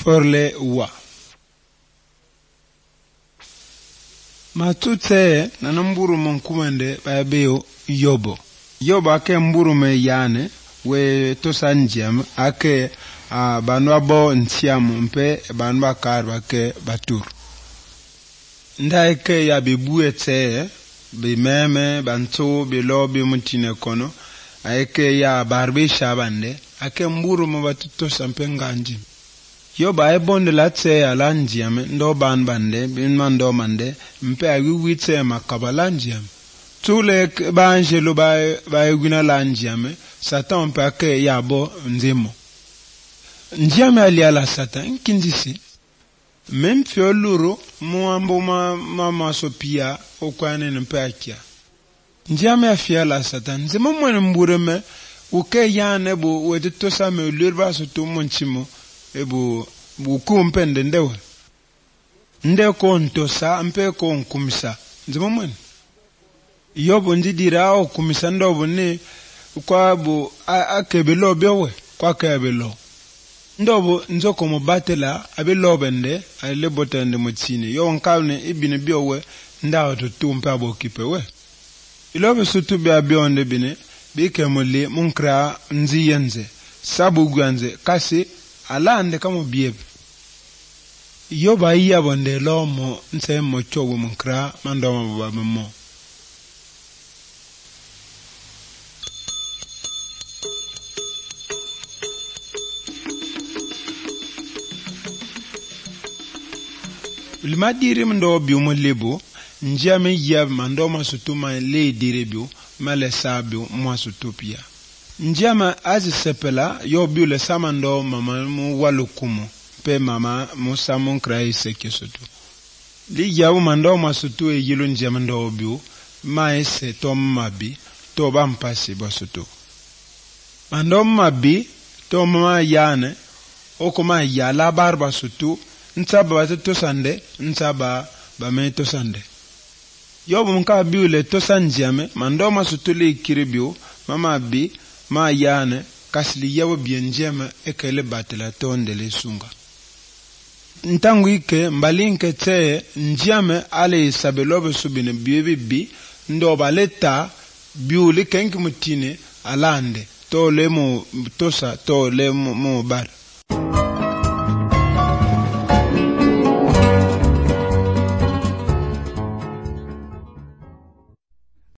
forle wa. Matute na mburu monkumende bayabeo yobo. Yobo ake mburu me yane we tosanjiam ake banwa bo ntiamu mpe banwa karwa ke batur. Nda eke ya bebuwe teye be meme banto be lobi mutine kono eke ya barbe shabande ake mburu mo batuto sampe nganjim. Yobo ay bonde la teye alanjiam ndo banbande binman do mande mpe awiwi teye makabalanjiam. Tule banjelo ba eguna lanjiam Satan mpe ake yabo nzemo. Njiame aliala Satan kinjisi. Mem fioluro muambo mama sopia okwane mpe akia. Njiame afiala Satan nzemo mwene mbureme uke yane bu weditosa me ulirba soto monchimo ebu ukumpende ndewe. Nde ko ntosa mpe ko nkumisa. Nzemo mwene. Yobo ndidira okumisa ndobo ni kwa bu akebelo bewe kwa kebelo ndobo nzoko mo batela abelo bende ale botende mo chini yo nkawne ibine biowe ndawo to tumpa abo kipewe ilobe sutu bia bionde bine bike mole munkra nzi yenze sabu gwanze kasi alande kamo biebe yo ba iya bonde lomo nse mo chowo munkra mandoma baba mo. Lima diri mndo biumo lebo, njame yab mando masutuma le diri biu, male sabiu mwasutupia. Njama azi sepela, yo biu le samando mama mu walukumu, pe mama mu samun krai seke sutu. Li yabu mando masutu e yilu njama ndo biu, maese to mabi, to bampasi basutu. Mando mabi, to mama yane, okuma yala barba sutu, nsaba bate tosande nsaba bame tosande yobu nka biule tosanjiame mando masutule kiribio mama bi ma yane kasli yawo bienjema ekele batela tondele sunga ntangu ike mbalinke teye njiame ale sabelobe subine bibi bi ndo baleta biule kenki mutine alande to le mo tosa to le mo bar